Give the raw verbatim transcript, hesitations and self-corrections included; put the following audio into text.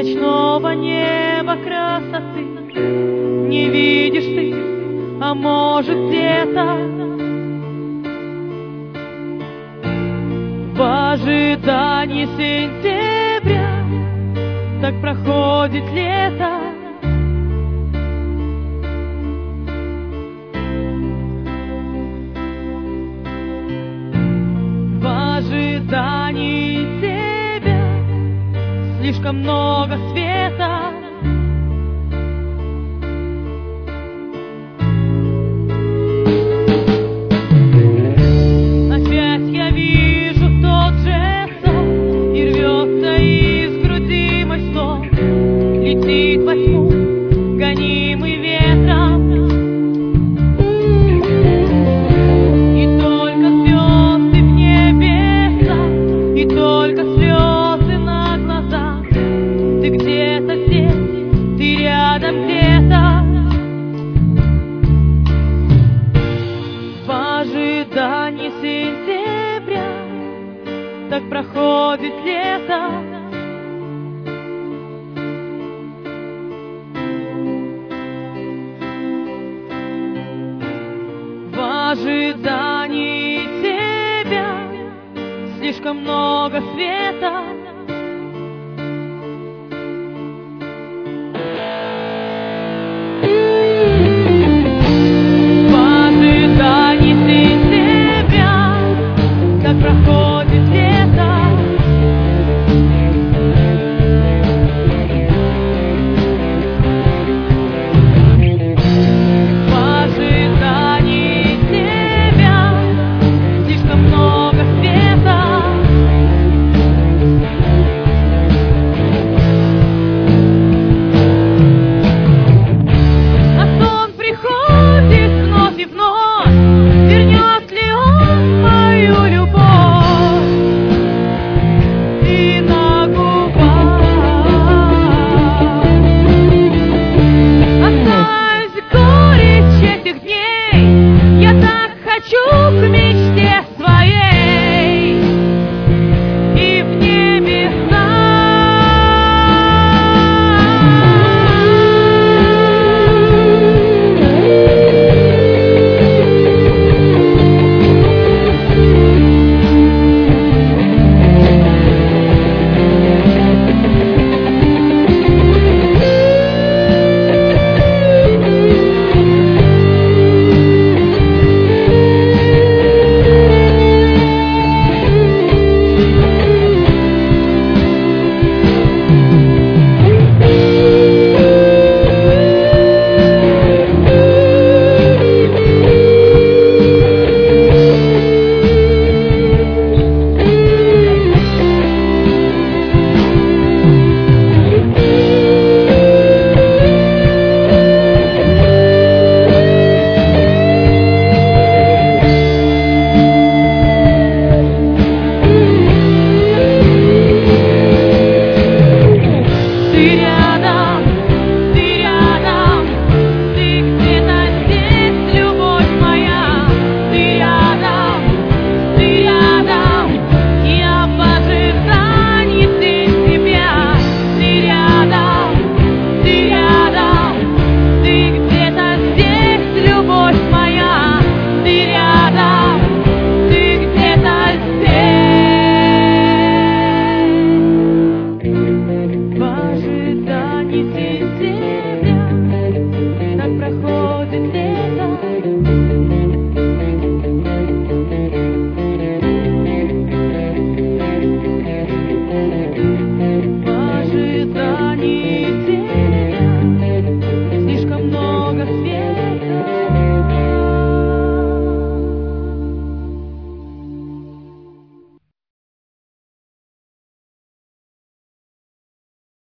ночного неба красоты не видишь ты, а может где-то в ожидании сентября так проходит лето. В ожидании тебя слишком много света. Опять я вижу тот же сон, и рвется из груди мой стон, летит во тьму, гонимый ветром. И только звезды в небесах, и только слезы на глазах. Ты где-то здесь, ты рядом где-то. В ожидании сентября так проходит лето. В ожидании тебя слишком много света.